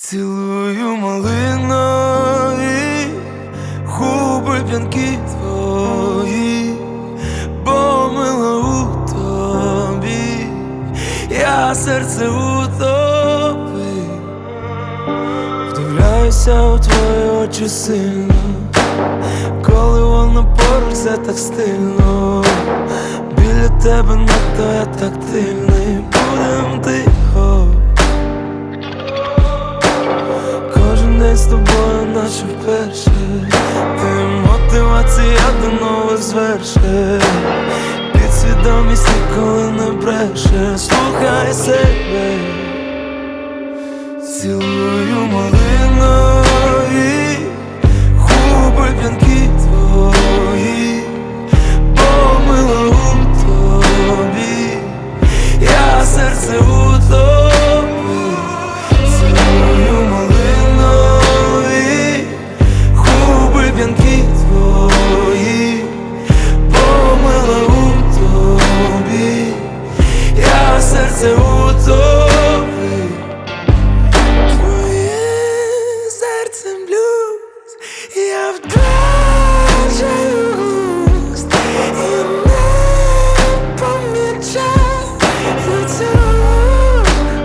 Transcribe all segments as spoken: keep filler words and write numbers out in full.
Цілую малинові губи п'янкі твої, бо мила у тобі, я серце у тобі. Вдивляюся у твої очі сильно, коли воно поруч, це так стильно. Біля тебе надто я тактильний, будем тихо. Кожен день з тобою, наче вперше. Ти мотивація до нових звершень. Підсвідомість ніколи не бреше. Слухай себе. Цілую малинові губи п'янкі твої, бо мила у тобі, я серце у тобі. Цілую малинові губи п'янкі твої, бо мила у тобі, я серце у тобі. Я вдважусь і не помічаю цього,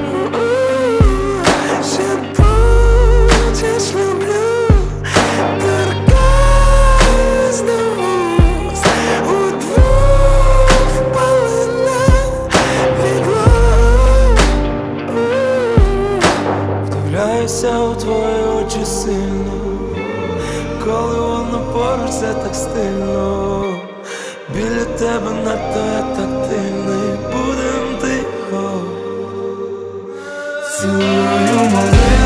ще будеш люблю, торкаюсь до вуст, удвох впалена вігло. Вдивляюся у твої очі сильно, коли воно поруч, це так стильно. Біля тебе надто я тактильний, будем тихо. Цілую малину.